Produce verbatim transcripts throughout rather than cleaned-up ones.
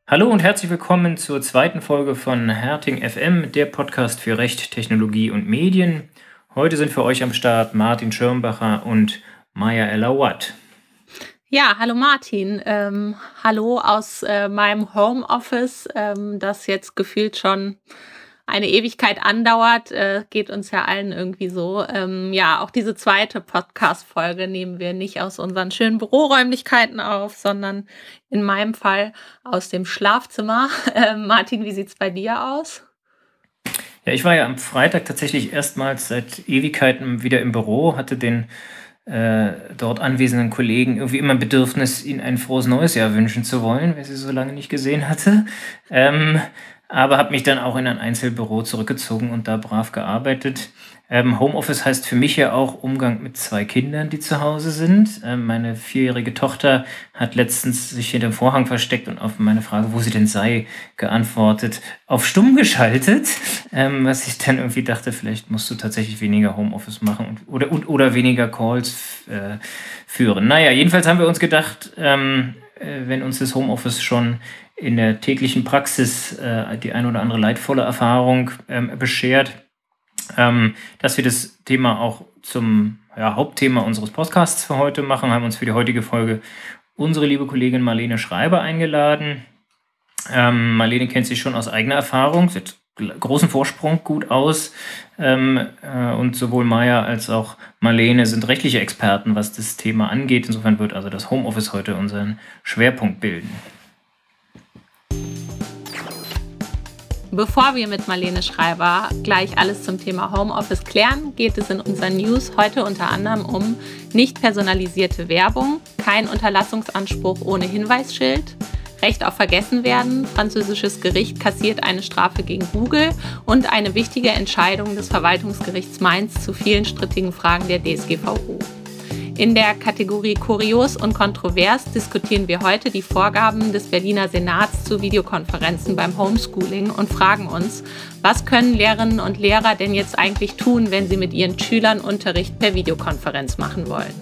Hallo und herzlich willkommen zur zweiten Folge von Herting F M, der Podcast für Recht, Technologie und Medien. Heute sind für euch am Start Martin Schirmbacher und Maya El-Awad. Ja, hallo Martin. Ähm, hallo aus äh, meinem Homeoffice, ähm, das jetzt gefühlt schon eine Ewigkeit andauert. Äh, geht uns ja allen irgendwie so. Ähm, ja, auch diese zweite Podcast-Folge nehmen wir nicht aus unseren schönen Büroräumlichkeiten auf, sondern in meinem Fall aus dem Schlafzimmer. Äh, Martin, wie sieht's bei dir aus? Ja, ich war ja am Freitag tatsächlich erstmals seit Ewigkeiten wieder im Büro, hatte den äh, dort anwesenden Kollegen irgendwie immer ein Bedürfnis, ihnen ein frohes neues Jahr wünschen zu wollen, wer sie so lange nicht gesehen hatte. Ähm, aber habe mich dann auch in ein Einzelbüro zurückgezogen und da brav gearbeitet. Ähm, Homeoffice heißt für mich ja auch Umgang mit zwei Kindern, die zu Hause sind. Ähm, meine vierjährige Tochter hat letztens sich hinter dem Vorhang versteckt und auf meine Frage, wo sie denn sei, geantwortet, auf stumm geschaltet. Ähm, was ich dann irgendwie dachte, vielleicht musst du tatsächlich weniger Homeoffice machen und, oder, und, oder weniger Calls äh, führen. Naja, jedenfalls haben wir uns gedacht, ähm, äh, wenn uns das Homeoffice schon in der täglichen Praxis äh, die ein oder andere leidvolle Erfahrung ähm, beschert, ähm, dass wir das Thema auch zum ja, Hauptthema unseres Podcasts für heute machen, haben uns für die heutige Folge unsere liebe Kollegin Marlene Schreiber eingeladen. Ähm, Marlene kennt sich schon aus eigener Erfahrung, sie hat großen Vorsprung gut aus ähm, äh, und sowohl Maya als auch Marlene sind rechtliche Experten, was das Thema angeht. Insofern wird also das Homeoffice heute unseren Schwerpunkt bilden. Bevor wir mit Marlene Schreiber gleich alles zum Thema Homeoffice klären, geht es in unseren News heute unter anderem um nicht personalisierte Werbung, kein Unterlassungsanspruch ohne Hinweisschild, Recht auf Vergessenwerden, französisches Gericht kassiert eine Strafe gegen Google und eine wichtige Entscheidung des Verwaltungsgerichts Mainz zu vielen strittigen Fragen der D S G V O. In der Kategorie Kurios und Kontrovers diskutieren wir heute die Vorgaben des Berliner Senats zu Videokonferenzen beim Homeschooling und fragen uns, was können Lehrerinnen und Lehrer denn jetzt eigentlich tun, wenn sie mit ihren Schülern Unterricht per Videokonferenz machen wollen?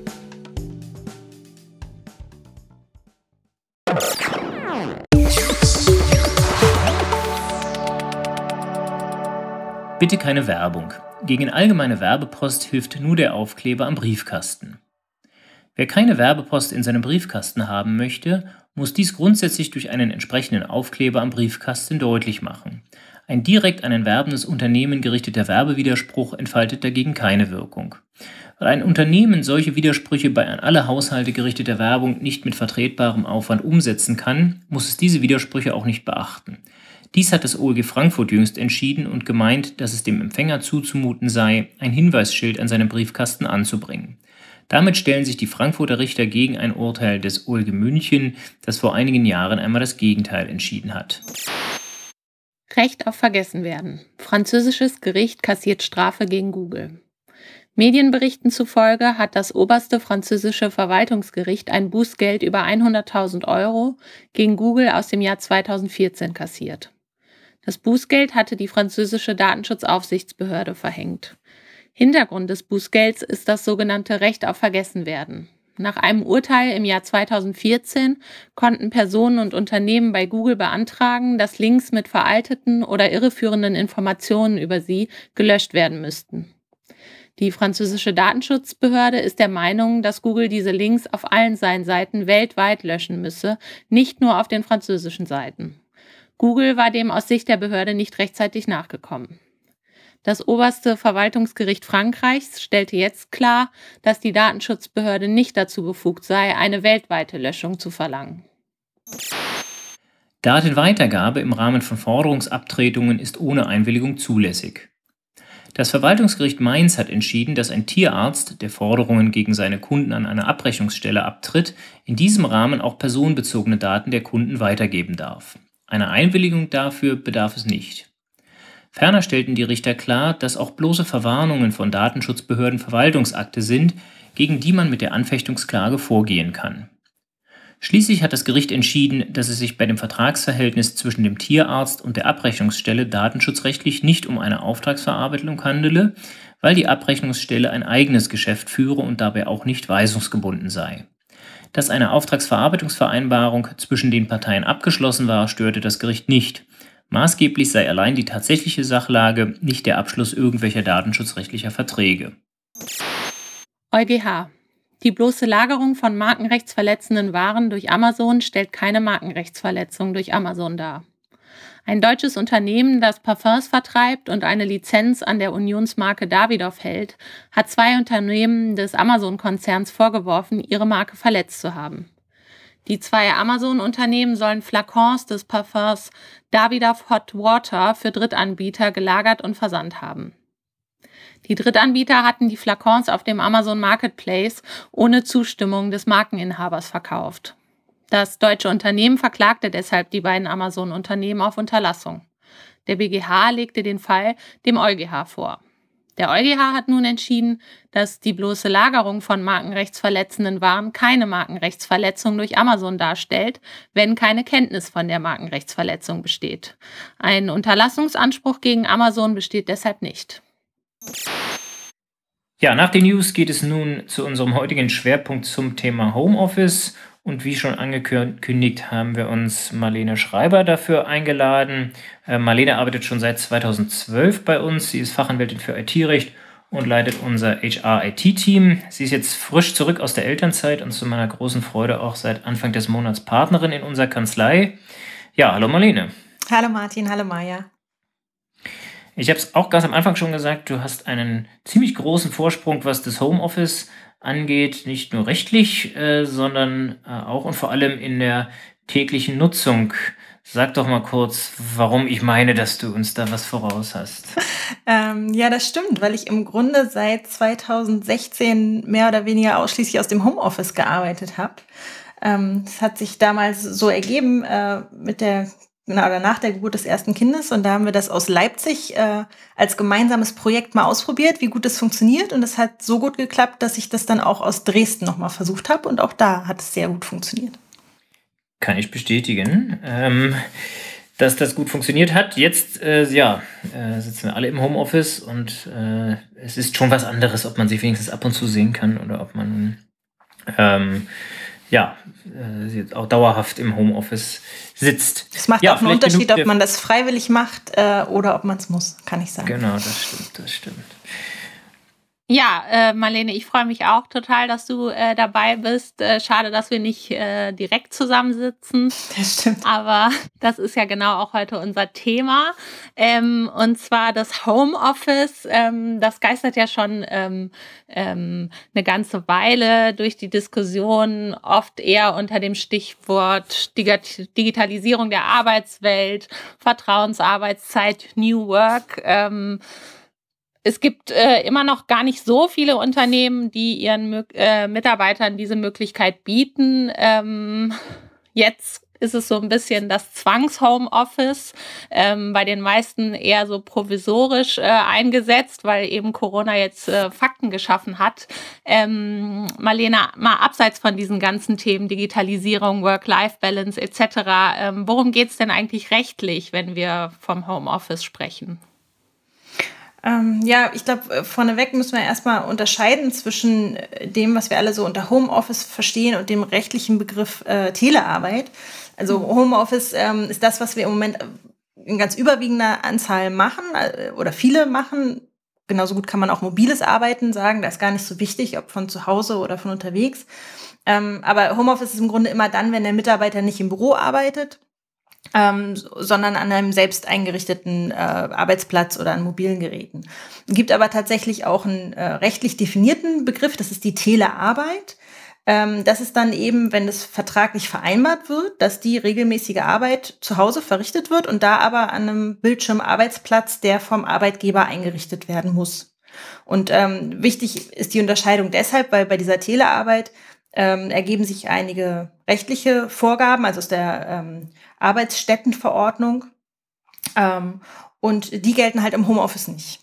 Bitte keine Werbung. Gegen allgemeine Werbepost hilft nur der Aufkleber am Briefkasten. Wer keine Werbepost in seinem Briefkasten haben möchte, muss dies grundsätzlich durch einen entsprechenden Aufkleber am Briefkasten deutlich machen. Ein direkt an ein werbendes Unternehmen gerichteter Werbewiderspruch entfaltet dagegen keine Wirkung. Weil ein Unternehmen solche Widersprüche bei an alle Haushalte gerichteter Werbung nicht mit vertretbarem Aufwand umsetzen kann, muss es diese Widersprüche auch nicht beachten. Dies hat das O L G Frankfurt jüngst entschieden und gemeint, dass es dem Empfänger zuzumuten sei, ein Hinweisschild an seinem Briefkasten anzubringen. Damit stellen sich die Frankfurter Richter gegen ein Urteil des O L G München, das vor einigen Jahren einmal das Gegenteil entschieden hat. Recht auf Vergessenwerden. Französisches Gericht kassiert Strafe gegen Google. Medienberichten zufolge hat das oberste französische Verwaltungsgericht ein Bußgeld über hunderttausend Euro gegen Google aus dem Jahr zweitausendvierzehn kassiert. Das Bußgeld hatte die französische Datenschutzaufsichtsbehörde verhängt. Hintergrund des Bußgelds ist das sogenannte Recht auf Vergessenwerden. Nach einem Urteil im Jahr zweitausendvierzehn konnten Personen und Unternehmen bei Google beantragen, dass Links mit veralteten oder irreführenden Informationen über sie gelöscht werden müssten. Die französische Datenschutzbehörde ist der Meinung, dass Google diese Links auf allen seinen Seiten weltweit löschen müsse, nicht nur auf den französischen Seiten. Google war dem aus Sicht der Behörde nicht rechtzeitig nachgekommen. Das oberste Verwaltungsgericht Frankreichs stellte jetzt klar, dass die Datenschutzbehörde nicht dazu befugt sei, eine weltweite Löschung zu verlangen. Datenweitergabe im Rahmen von Forderungsabtretungen ist ohne Einwilligung zulässig. Das Verwaltungsgericht Mainz hat entschieden, dass ein Tierarzt, der Forderungen gegen seine Kunden an eine Abrechnungsstelle abtritt, in diesem Rahmen auch personenbezogene Daten der Kunden weitergeben darf. Einer Einwilligung dafür bedarf es nicht. Ferner stellten die Richter klar, dass auch bloße Verwarnungen von Datenschutzbehörden Verwaltungsakte sind, gegen die man mit der Anfechtungsklage vorgehen kann. Schließlich hat das Gericht entschieden, dass es sich bei dem Vertragsverhältnis zwischen dem Tierarzt und der Abrechnungsstelle datenschutzrechtlich nicht um eine Auftragsverarbeitung handele, weil die Abrechnungsstelle ein eigenes Geschäft führe und dabei auch nicht weisungsgebunden sei. Dass eine Auftragsverarbeitungsvereinbarung zwischen den Parteien abgeschlossen war, störte das Gericht nicht. Maßgeblich sei allein die tatsächliche Sachlage, nicht der Abschluss irgendwelcher datenschutzrechtlicher Verträge. EuGH. Die bloße Lagerung von markenrechtsverletzenden Waren durch Amazon stellt keine Markenrechtsverletzung durch Amazon dar. Ein deutsches Unternehmen, das Parfums vertreibt und eine Lizenz an der Unionsmarke Davidoff hält, hat zwei Unternehmen des Amazon-Konzerns vorgeworfen, ihre Marke verletzt zu haben. Die zwei Amazon-Unternehmen sollen Flakons des Parfums Davidoff Hot Water für Drittanbieter gelagert und versandt haben. Die Drittanbieter hatten die Flakons auf dem Amazon Marketplace ohne Zustimmung des Markeninhabers verkauft. Das deutsche Unternehmen verklagte deshalb die beiden Amazon-Unternehmen auf Unterlassung. Der B G H legte den Fall dem EuGH vor. Der EuGH hat nun entschieden, dass die bloße Lagerung von markenrechtsverletzenden Waren keine Markenrechtsverletzung durch Amazon darstellt, wenn keine Kenntnis von der Markenrechtsverletzung besteht. Ein Unterlassungsanspruch gegen Amazon besteht deshalb nicht. Ja, nach den News geht es nun zu unserem heutigen Schwerpunkt zum Thema Homeoffice. Und wie schon angekündigt, haben wir uns Marlene Schreiber dafür eingeladen. Äh, Marlene arbeitet schon seit zweitausendzwölf bei uns. Sie ist Fachanwältin für I T-Recht und leitet unser H R-I T-Team. Sie ist jetzt frisch zurück aus der Elternzeit und zu meiner großen Freude auch seit Anfang des Monats Partnerin in unserer Kanzlei. Ja, hallo Marlene. Hallo Martin, hallo Maja. Ich habe es auch ganz am Anfang schon gesagt, du hast einen ziemlich großen Vorsprung, was das Homeoffice angeht, nicht nur rechtlich, äh, sondern äh, auch und vor allem in der täglichen Nutzung. Sag doch mal kurz, warum ich meine, dass du uns da was voraus hast. ähm, ja, das stimmt, weil ich im Grunde seit zweitausendsechzehn mehr oder weniger ausschließlich aus dem Homeoffice gearbeitet habe. Ähm, das hat sich damals so ergeben äh, mit der Genau, oder nach der Geburt des ersten Kindes. Und da haben wir das aus Leipzig äh, als gemeinsames Projekt mal ausprobiert, wie gut das funktioniert. Und es hat so gut geklappt, dass ich das dann auch aus Dresden nochmal versucht habe. Und auch da hat es sehr gut funktioniert. Kann ich bestätigen, ähm, dass das gut funktioniert hat. Jetzt, äh, ja, äh, sitzen wir alle im Homeoffice und äh, es ist schon was anderes, ob man sich wenigstens ab und zu sehen kann oder ob man ähm, ja, äh, auch dauerhaft im Homeoffice sitzt. Es macht ja, auch einen Unterschied, ob man das freiwillig macht äh, oder ob man es muss, kann ich sagen. Genau, das stimmt, das stimmt. Ja, äh, Marlene, ich freue mich auch total, dass du äh, dabei bist. Äh, schade, dass wir nicht äh, direkt zusammensitzen. Das stimmt. Aber das ist ja genau auch heute unser Thema. Ähm, und zwar das Homeoffice. Ähm, das geistert ja schon ähm, ähm, eine ganze Weile durch die Diskussion, oft eher unter dem Stichwort Digitalisierung der Arbeitswelt, Vertrauensarbeitszeit, New Work. Ähm, Es gibt äh, immer noch gar nicht so viele Unternehmen, die ihren äh, Mitarbeitern diese Möglichkeit bieten. Ähm, jetzt ist es so ein bisschen das Zwangs-Homeoffice, ähm, bei den meisten eher so provisorisch äh, eingesetzt, weil eben Corona jetzt äh, Fakten geschaffen hat. Ähm, Marlene, mal abseits von diesen ganzen Themen, Digitalisierung, Work-Life-Balance et cetera, ähm, worum geht es denn eigentlich rechtlich, wenn wir vom Homeoffice sprechen? Ähm, ja, ich glaube, vorneweg müssen wir erstmal unterscheiden zwischen dem, was wir alle so unter Homeoffice verstehen und dem rechtlichen Begriff äh, Telearbeit. Also Homeoffice ähm, ist das, was wir im Moment in ganz überwiegender Anzahl machen äh, oder viele machen. Genauso gut kann man auch mobiles Arbeiten sagen. Da ist gar nicht so wichtig, ob von zu Hause oder von unterwegs. Ähm, aber Homeoffice ist im Grunde immer dann, wenn der Mitarbeiter nicht im Büro arbeitet, Ähm, sondern an einem selbst eingerichteten äh, Arbeitsplatz oder an mobilen Geräten. Es gibt aber tatsächlich auch einen äh, rechtlich definierten Begriff, das ist die Telearbeit. Ähm, das ist dann eben, wenn es vertraglich vereinbart wird, dass die regelmäßige Arbeit zu Hause verrichtet wird und da aber an einem Bildschirmarbeitsplatz, der vom Arbeitgeber eingerichtet werden muss. Und ähm, wichtig ist die Unterscheidung deshalb, weil bei dieser Telearbeit ähm, ergeben sich einige rechtliche Vorgaben, also aus der ähm, Arbeitsstättenverordnung. Ähm, und die gelten halt im Homeoffice nicht.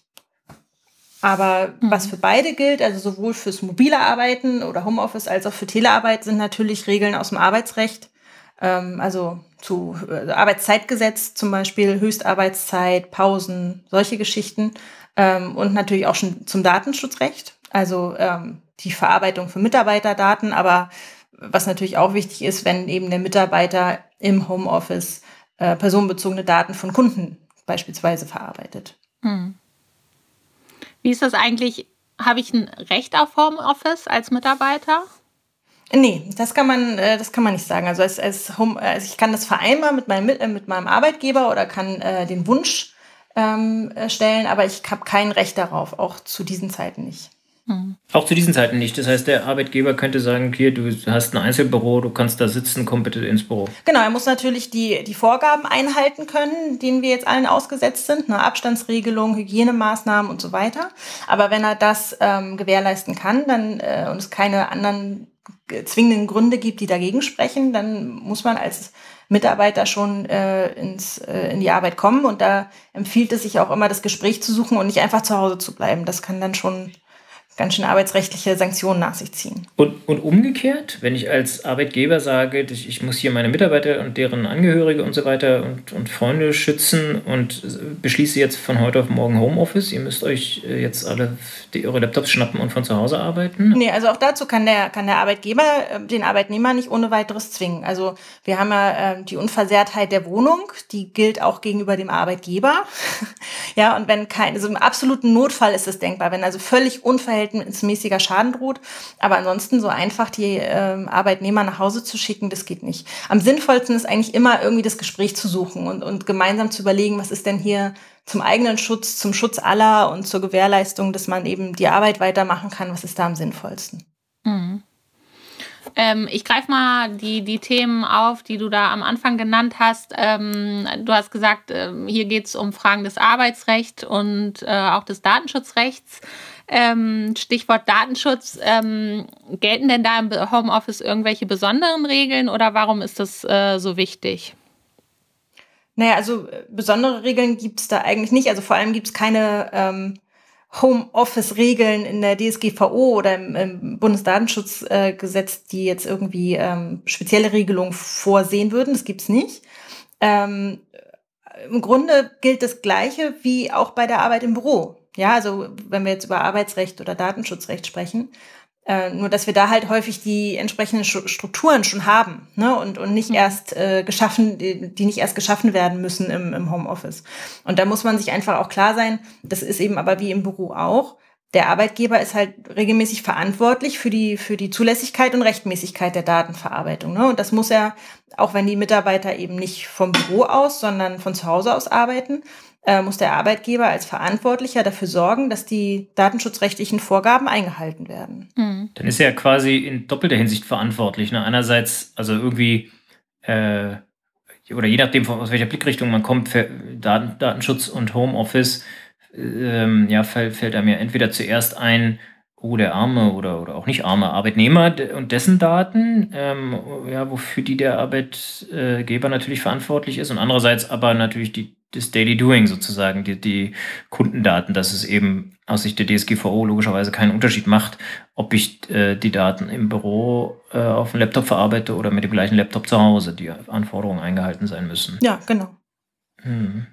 Aber mhm. was für beide gilt, also sowohl fürs mobile Arbeiten oder Homeoffice als auch für Telearbeit, sind natürlich Regeln aus dem Arbeitsrecht. Ähm, also zu äh, Arbeitszeitgesetz zum Beispiel, Höchstarbeitszeit, Pausen, solche Geschichten. Ähm, und natürlich auch schon zum Datenschutzrecht. Also ähm, die Verarbeitung von Mitarbeiterdaten, aber was natürlich auch wichtig ist, wenn eben der Mitarbeiter im Homeoffice äh, personenbezogene Daten von Kunden beispielsweise verarbeitet. Hm. Wie ist das eigentlich? Habe ich ein Recht auf Homeoffice als Mitarbeiter? Nee, das kann man, äh, das kann man nicht sagen. Also, als, als Home, also ich kann das vereinbaren mit meinem, äh, mit meinem Arbeitgeber oder kann äh, den Wunsch ähm, stellen, aber ich habe kein Recht darauf, auch zu diesen Zeiten nicht. Hm. Auch zu diesen Zeiten nicht. Das heißt, der Arbeitgeber könnte sagen, hier, du hast ein Einzelbüro, du kannst da sitzen, komm bitte ins Büro. Genau, er muss natürlich die, die Vorgaben einhalten können, denen wir jetzt allen ausgesetzt sind, eine Abstandsregelung, Hygienemaßnahmen und so weiter. Aber wenn er das ähm, gewährleisten kann, dann äh, und es keine anderen zwingenden Gründe gibt, die dagegen sprechen, dann muss man als Mitarbeiter schon äh, ins, äh, in die Arbeit kommen. Und da empfiehlt es sich auch immer, das Gespräch zu suchen und nicht einfach zu Hause zu bleiben. Das kann dann schon ganz schön arbeitsrechtliche Sanktionen nach sich ziehen. Und, und umgekehrt, wenn ich als Arbeitgeber sage, ich, ich muss hier meine Mitarbeiter und deren Angehörige und so weiter und, und Freunde schützen und beschließe jetzt von heute auf morgen Homeoffice, ihr müsst euch jetzt alle die, eure Laptops schnappen und von zu Hause arbeiten? Nee, also auch dazu kann der, kann der Arbeitgeber den Arbeitnehmer nicht ohne weiteres zwingen. Also wir haben ja äh, die Unversehrtheit der Wohnung, die gilt auch gegenüber dem Arbeitgeber. Ja, und wenn kein, also im absoluten Notfall ist es denkbar, wenn also völlig unverhältnismäßiger Schaden droht. Aber ansonsten so einfach die äh, Arbeitnehmer nach Hause zu schicken, das geht nicht. Am sinnvollsten ist eigentlich immer irgendwie das Gespräch zu suchen und, und gemeinsam zu überlegen, was ist denn hier zum eigenen Schutz, zum Schutz aller und zur Gewährleistung, dass man eben die Arbeit weitermachen kann, was ist da am sinnvollsten. Mhm. Ähm, ich greife mal die, die Themen auf, die du da am Anfang genannt hast. Ähm, du hast gesagt, ähm, hier geht es um Fragen des Arbeitsrechts und äh, auch des Datenschutzrechts. Ähm, Stichwort Datenschutz. Ähm, gelten denn da im Homeoffice irgendwelche besonderen Regeln oder warum ist das äh, so wichtig? Naja, also besondere Regeln gibt es da eigentlich nicht. Also vor allem gibt es keine ähm, Homeoffice-Regeln in der D S G V O oder im, im Bundesdatenschutzgesetz, äh, die jetzt irgendwie ähm, spezielle Regelungen vorsehen würden. Das gibt's nicht. Ähm, im Grunde gilt das Gleiche wie auch bei der Arbeit im Büro. Ja, also wenn wir jetzt über Arbeitsrecht oder Datenschutzrecht sprechen, äh, nur dass wir da halt häufig die entsprechenden Strukturen schon haben, ne? und, und nicht erst äh, geschaffen, die, die nicht erst geschaffen werden müssen im, im Homeoffice. Und da muss man sich einfach auch klar sein, das ist eben aber wie im Büro auch, der Arbeitgeber ist halt regelmäßig verantwortlich für die, für die Zulässigkeit und Rechtmäßigkeit der Datenverarbeitung, ne? Und das muss er, auch wenn die Mitarbeiter eben nicht vom Büro aus, sondern von zu Hause aus arbeiten, äh, muss der Arbeitgeber als Verantwortlicher dafür sorgen, dass die datenschutzrechtlichen Vorgaben eingehalten werden. Mhm. Dann ist er quasi in doppelter Hinsicht verantwortlich. Ne? Einerseits, also irgendwie, äh, oder je nachdem, aus welcher Blickrichtung man kommt, für Daten, Datenschutz und Homeoffice, ähm, ja, fällt, fällt einem ja entweder zuerst ein, oh, der arme oder, oder auch nicht arme Arbeitnehmer und dessen Daten, ähm, ja, wofür die der Arbeitgeber natürlich verantwortlich ist und andererseits aber natürlich die, das Daily Doing sozusagen, die, die Kundendaten, dass es eben aus Sicht der D S G V O logischerweise keinen Unterschied macht, ob ich äh, die Daten im Büro äh, auf dem Laptop verarbeite oder mit dem gleichen Laptop zu Hause, die Anforderungen eingehalten sein müssen. Ja, genau. Hm.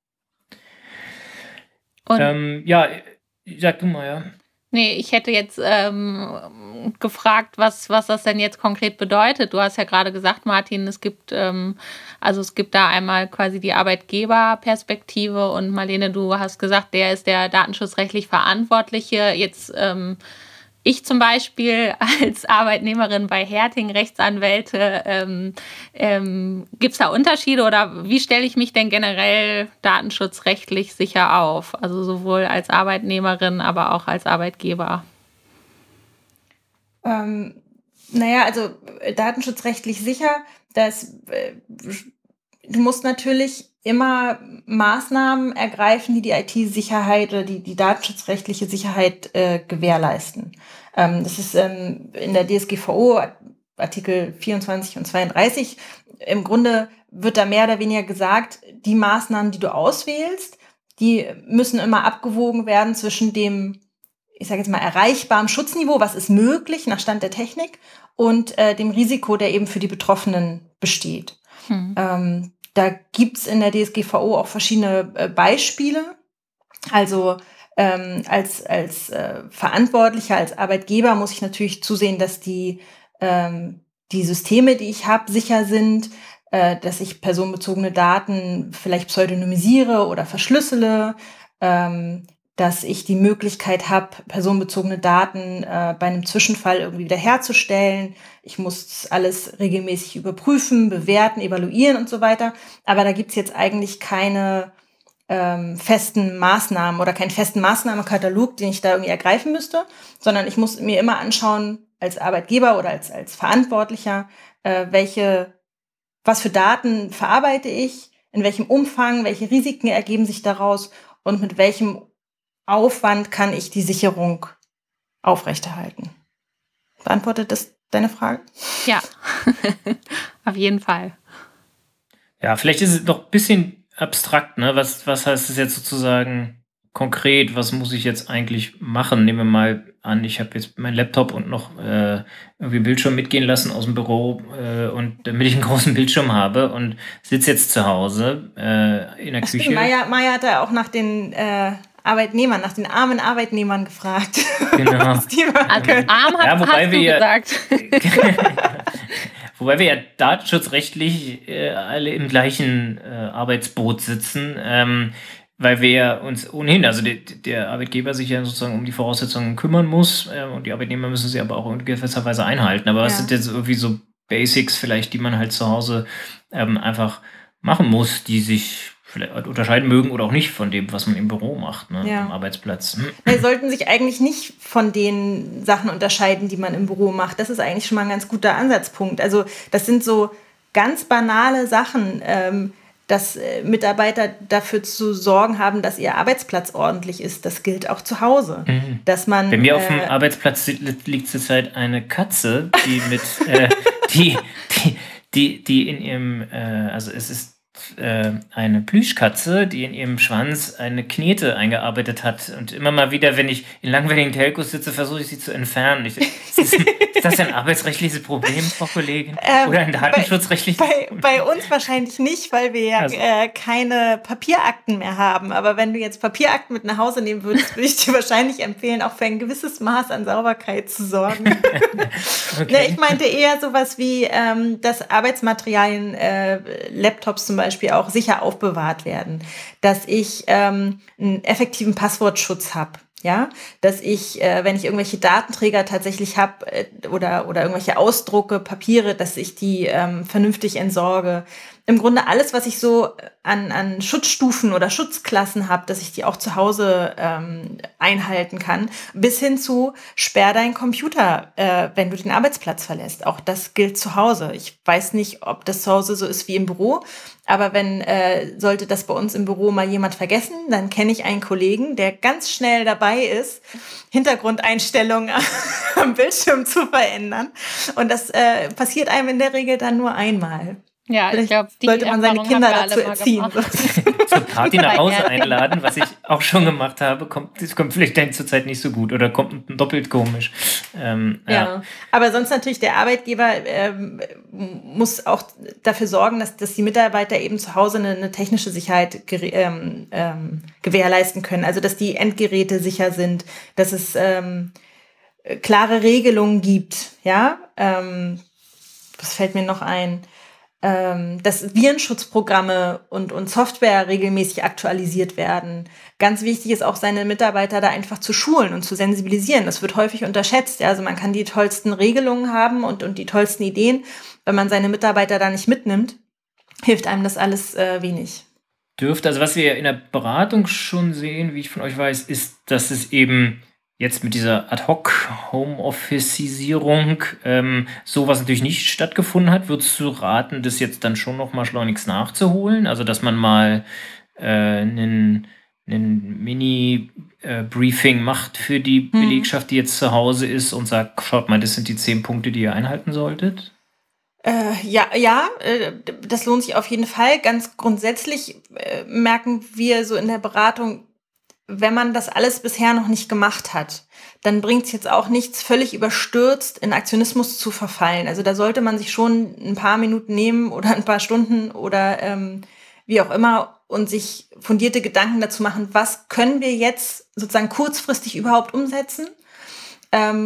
Ähm, ja, sag du mal, ja. Nee, ich hätte jetzt ähm, gefragt, was, was das denn jetzt konkret bedeutet. Du hast ja gerade gesagt, Martin, es gibt ähm, also es gibt da einmal quasi die Arbeitgeberperspektive und Marlene, du hast gesagt, der ist der datenschutzrechtlich Verantwortliche. Jetzt ähm, ich zum Beispiel als Arbeitnehmerin bei Herting, Rechtsanwälte, ähm, ähm, gibt es da Unterschiede oder wie stelle ich mich denn generell datenschutzrechtlich sicher auf? Also sowohl als Arbeitnehmerin, aber auch als Arbeitgeber. Ähm, naja, also datenschutzrechtlich sicher, dass äh, du musst natürlich immer Maßnahmen ergreifen, die die I T-Sicherheit oder die, die datenschutzrechtliche Sicherheit äh, gewährleisten. Ähm, das ist ähm, in der D S G V O Artikel vierundzwanzig und zweiunddreißig. Im Grunde wird da mehr oder weniger gesagt, die Maßnahmen, die du auswählst, die müssen immer abgewogen werden zwischen dem, ich sage jetzt mal, erreichbaren Schutzniveau, was ist möglich nach Stand der Technik, und äh, dem Risiko, der eben für die Betroffenen besteht. Hm. Ähm, Da gibt's in der D S G V O auch verschiedene äh, Beispiele. Also ähm, als, als äh, Verantwortlicher, als Arbeitgeber muss ich natürlich zusehen, dass die, ähm, die Systeme, die ich habe, sicher sind, äh, dass ich personenbezogene Daten vielleicht pseudonymisiere oder verschlüssele, ähm, dass ich die Möglichkeit habe, personenbezogene Daten äh, bei einem Zwischenfall irgendwie wiederherzustellen. Ich muss alles regelmäßig überprüfen, bewerten, evaluieren und so weiter. Aber da gibt's jetzt eigentlich keine ähm, festen Maßnahmen oder keinen festen Maßnahmenkatalog, den ich da irgendwie ergreifen müsste, sondern ich muss mir immer anschauen, als Arbeitgeber oder als, als Verantwortlicher, äh, welche, was für Daten verarbeite ich, in welchem Umfang, welche Risiken ergeben sich daraus und mit welchem Aufwand kann ich die Sicherung aufrechterhalten. Beantwortet das deine Frage? Ja, auf jeden Fall. Ja, vielleicht ist es noch ein bisschen abstrakt, ne? Was, was heißt es jetzt sozusagen konkret? Was muss ich jetzt eigentlich machen? Nehmen wir mal an, ich habe jetzt meinen Laptop und noch äh, irgendwie Bildschirm mitgehen lassen aus dem Büro äh, und damit ich einen großen Bildschirm habe und sitze jetzt zu Hause äh, in der Ach, Küche. stimmt. Maya, Maya hat ja auch nach den äh, Arbeitnehmern, nach den armen Arbeitnehmern gefragt. Genau. Was die machen Also können. arm hat, Ja, wobei hast wir du ja- gesagt. Wobei wir ja datenschutzrechtlich äh, alle im gleichen äh, Arbeitsboot sitzen, ähm, weil wir ja uns ohnehin, also der, der Arbeitgeber sich ja sozusagen um die Voraussetzungen kümmern muss äh, und die Arbeitnehmer müssen sie aber auch in gewisser Weise einhalten. Aber was Ja. sind jetzt irgendwie so Basics vielleicht, die man halt zu Hause ähm, einfach machen muss, die sich vielleicht unterscheiden mögen oder auch nicht von dem, was man im Büro macht, ne, Ja. am Arbeitsplatz. Die sollten sich eigentlich nicht von den Sachen unterscheiden, die man im Büro macht. Das ist eigentlich schon mal ein ganz guter Ansatzpunkt. Also das sind so ganz banale Sachen, ähm, dass äh, Mitarbeiter dafür zu sorgen haben, dass ihr Arbeitsplatz ordentlich ist. Das gilt auch zu Hause. Mhm. Dass man, Bei mir auf dem äh, Arbeitsplatz li- liegt zurzeit eine Katze, die mit, äh, die, die, die, die in ihrem, äh, also es ist äh, eine Plüschkatze, die in ihrem Schwanz eine Knete eingearbeitet hat. Und immer mal wieder, wenn ich in langweiligen Telcos sitze, versuche ich sie zu entfernen. Ich, ist, das, ist das ein arbeitsrechtliches Problem, Frau Kollegin? Ähm, Oder ein datenschutzrechtliches Bei, bei uns wahrscheinlich nicht, weil wir ja Also- äh, keine Papierakten mehr haben. Aber wenn du jetzt Papierakten mit nach Hause nehmen würdest, würde ich dir wahrscheinlich empfehlen, auch für ein gewisses Maß an Sauberkeit zu sorgen. Okay. Ne, ich meinte eher sowas wie, ähm, dass Arbeitsmaterialien, äh, Laptops zum Beispiel auch sicher aufbewahrt werden. Dass ich ähm, einen effektiven Passwortschutz habe. Ja, dass ich, äh, wenn ich irgendwelche Datenträger tatsächlich habe äh, oder, oder irgendwelche Ausdrucke, Papiere, dass ich die ähm, vernünftig entsorge. Im Grunde alles, was ich so an, an Schutzstufen oder Schutzklassen habe, dass ich die auch zu Hause ähm, einhalten kann, bis hin zu sperr deinen Computer, äh, wenn du den Arbeitsplatz verlässt. Auch das gilt zu Hause. Ich weiß nicht, ob das zu Hause so ist wie im Büro, aber wenn äh, sollte das bei uns im Büro mal jemand vergessen, dann kenne ich einen Kollegen, der ganz schnell dabei ist, Hintergrundeinstellungen am Bildschirm zu verändern. Und das äh, passiert einem in der Regel dann nur einmal. Ja, ich Vielleicht glaube, die sollte man seine Erfahrung Kinder haben wir dazu alle mal erziehen. gemacht. Zur Party nach Hause Ja. einladen, was ich auch schon gemacht habe, kommt, das kommt vielleicht dann zurzeit nicht so gut oder kommt doppelt komisch. Ähm, ja. Ja, aber sonst natürlich der Arbeitgeber ähm, muss auch dafür sorgen, dass, dass die Mitarbeiter eben zu Hause eine, eine technische Sicherheit gere- ähm, ähm, gewährleisten können. Also dass die Endgeräte sicher sind, dass es ähm, klare Regelungen gibt. Ja, ähm, was fällt mir noch ein? Ähm, dass Virenschutzprogramme und, und Software regelmäßig aktualisiert werden. Ganz wichtig ist auch, seine Mitarbeiter da einfach zu schulen und zu sensibilisieren. Das wird häufig unterschätzt. Ja? Also man kann die tollsten Regelungen haben und, und die tollsten Ideen. Wenn man seine Mitarbeiter da nicht mitnimmt, hilft einem das alles äh, wenig. Dürfte, also was wir in der Beratung schon sehen, wie ich von euch weiß, ist, dass es eben jetzt mit dieser Ad-Hoc-Homeoffice-Isierung ähm, sowas natürlich nicht stattgefunden hat. Würdest du raten, das jetzt dann schon noch mal schleunigst nachzuholen? Also, dass man mal äh, einen, einen Mini-Briefing macht für die Hm. Belegschaft, die jetzt zu Hause ist und sagt, schaut mal, das sind die zehn Punkte, die ihr einhalten solltet? Äh, ja, ja, äh, das lohnt sich auf jeden Fall. Ganz grundsätzlich äh, merken wir so in der Beratung, wenn man das alles bisher noch nicht gemacht hat, dann bringt es jetzt auch nichts, völlig überstürzt in Aktionismus zu verfallen. Also da sollte man sich schon ein paar Minuten nehmen oder ein paar Stunden oder ähm, wie auch immer und sich fundierte Gedanken dazu machen, was können wir jetzt sozusagen kurzfristig überhaupt umsetzen, ähm,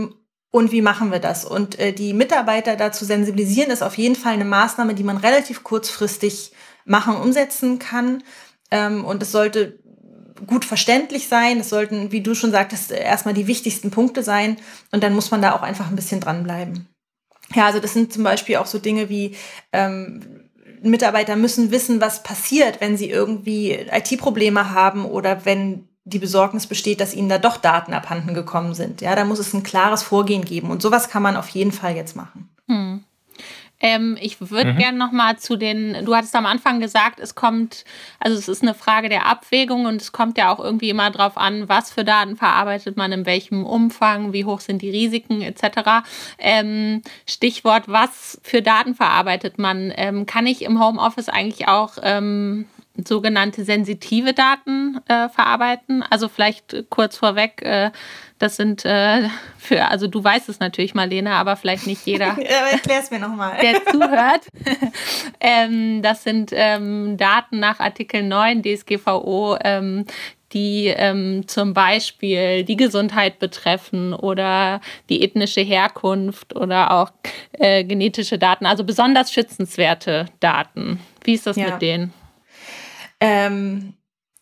und wie machen wir das? Und äh, die Mitarbeiter dazu sensibilisieren, ist auf jeden Fall eine Maßnahme, die man relativ kurzfristig machen und umsetzen kann. Ähm, und es sollte gut verständlich sein. Es sollten, wie du schon sagtest, erstmal die wichtigsten Punkte sein. Und dann muss man da auch einfach ein bisschen dranbleiben. Ja, also das sind zum Beispiel auch so Dinge wie ähm, Mitarbeiter müssen wissen, was passiert, wenn sie irgendwie I T-Probleme haben oder wenn die Besorgnis besteht, dass ihnen da doch Daten abhanden gekommen sind. Ja, da muss es ein klares Vorgehen geben. Und sowas kann man auf jeden Fall jetzt machen. Hm. Ähm, ich würde mhm. gerne noch mal zu den, du hattest am Anfang gesagt, es kommt, also es ist eine Frage der Abwägung und es kommt ja auch irgendwie immer drauf an, was für Daten verarbeitet man, in welchem Umfang, wie hoch sind die Risiken et cetera. Ähm, Stichwort, was für Daten verarbeitet man? Ähm, kann ich im Homeoffice eigentlich auch ähm, sogenannte sensitive Daten äh, verarbeiten? Also vielleicht äh, kurz vorweg, äh, das sind äh, für, also du weißt es natürlich, Marlene, aber vielleicht nicht jeder. Erklär es mir nochmal. Der zuhört. ähm, das sind ähm, Daten nach Artikel neun D S G V O, ähm, die ähm, zum Beispiel die Gesundheit betreffen oder die ethnische Herkunft oder auch äh, genetische Daten, also besonders schützenswerte Daten. Wie ist das ja. mit denen? Ähm,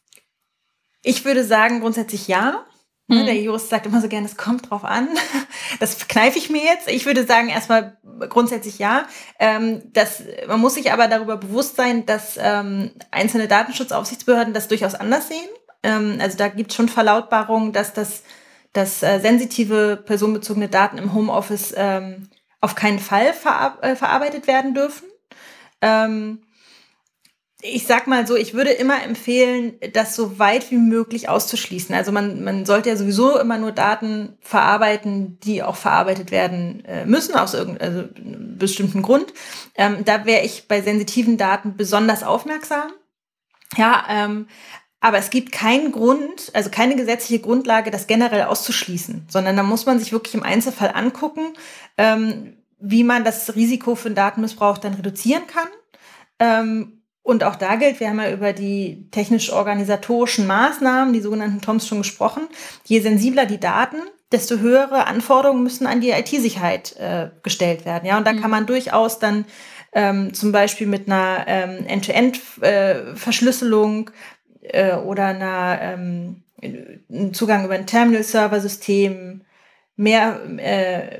ich würde sagen, grundsätzlich ja. Hm. Der Jurist sagt immer so gerne, es kommt drauf an. Das kneife ich mir jetzt. Ich würde sagen, erstmal grundsätzlich ja. Ähm, das, man muss sich aber darüber bewusst sein, dass ähm, einzelne Datenschutzaufsichtsbehörden das durchaus anders sehen. Ähm, also da gibt es schon Verlautbarungen, dass das dass, äh, sensitive personenbezogene Daten im Homeoffice ähm, auf keinen Fall verar- äh, verarbeitet werden dürfen. Ähm, Ich sag mal so, ich würde immer empfehlen, das so weit wie möglich auszuschließen. Also man, man sollte ja sowieso immer nur Daten verarbeiten, die auch verarbeitet werden äh, müssen, aus irgendeinem also bestimmten Grund. Ähm, da wäre ich bei sensitiven Daten besonders aufmerksam. Ja, ähm, aber es gibt keinen Grund, also keine gesetzliche Grundlage, das generell auszuschließen, sondern da muss man sich wirklich im Einzelfall angucken, ähm, wie man das Risiko für einen Datenmissbrauch dann reduzieren kann. Ähm, Und auch da gilt, wir haben ja über die technisch-organisatorischen Maßnahmen, die sogenannten T O Ms, schon gesprochen. Je sensibler die Daten, desto höhere Anforderungen müssen an die I T-Sicherheit äh, gestellt werden. Ja, und da mhm. kann man durchaus dann ähm, zum Beispiel mit einer ähm, End-to-End-Verschlüsselung äh, oder einer ähm, Zugang über ein Terminal-Server-System, mehr, äh,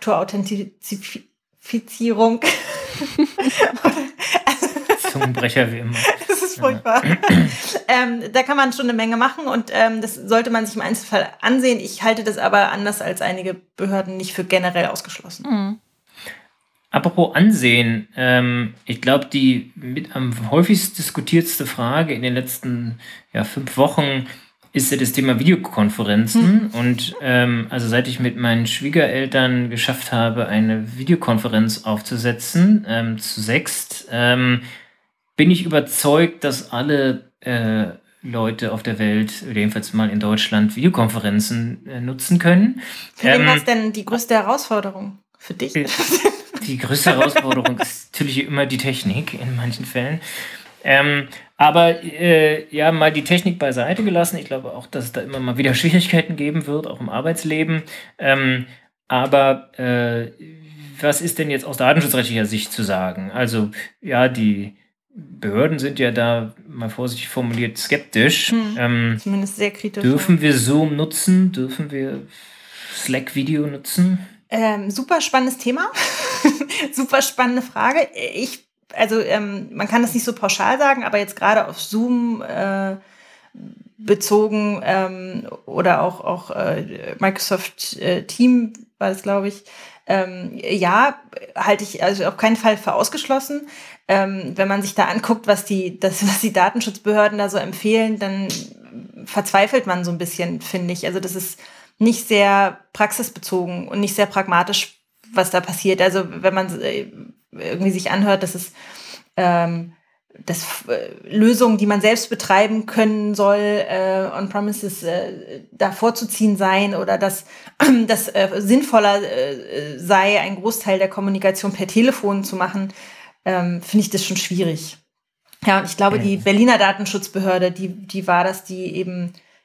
Mehrfaktor-Authentifizierung Zungenbrecher wie immer. Das ist furchtbar. Ja. ähm, da kann man schon eine Menge machen und ähm, das sollte man sich im Einzelfall ansehen. Ich halte das aber anders als einige Behörden nicht für generell ausgeschlossen. Mhm. Apropos Ansehen, ähm, ich glaube, die mit am häufigst diskutiertste Frage in den letzten ja, fünf Wochen ist ja das Thema Videokonferenzen. Mhm. Und ähm, also seit ich mit meinen Schwiegereltern geschafft habe, eine Videokonferenz aufzusetzen, ähm, zu sechst, ähm, bin ich überzeugt, dass alle äh, Leute auf der Welt, oder jedenfalls mal in Deutschland, Videokonferenzen äh, nutzen können. Für wen ähm, war es denn die größte Herausforderung für dich? Die größte Herausforderung ist natürlich immer die Technik in manchen Fällen. Ähm, aber äh, ja, mal die Technik beiseite gelassen. Ich glaube auch, dass es da immer mal wieder Schwierigkeiten geben wird, auch im Arbeitsleben. Ähm, aber äh, was ist denn jetzt aus datenschutzrechtlicher Sicht zu sagen? Also ja, die Behörden sind ja da, mal vorsichtig formuliert, skeptisch. Hm, ähm, zumindest sehr kritisch. Dürfen wir Zoom nutzen? Dürfen wir Slack-Video nutzen? Ähm, super spannendes Thema. Super spannende Frage. Ich, also ähm, man kann das nicht so pauschal sagen, aber jetzt gerade auf Zoom äh, bezogen ähm, oder auch, auch äh, Microsoft äh, Team war das, glaube ich, ähm, ja, halte ich also auf keinen Fall für ausgeschlossen. Ähm, wenn man sich da anguckt, was die, das, was die Datenschutzbehörden da so empfehlen, dann verzweifelt man so ein bisschen, finde ich. Also das ist nicht sehr praxisbezogen und nicht sehr pragmatisch, was da passiert. Also wenn man irgendwie sich anhört, dass es ähm, dass äh, Lösungen, die man selbst betreiben können soll, äh, on-premises äh, da vorzuziehen sein oder dass das äh, sinnvoller äh, sei, einen Großteil der Kommunikation per Telefon zu machen, ähm, finde ich das schon schwierig. Ja, und ich glaube, die Berliner Datenschutzbehörde, die, die war das, die eben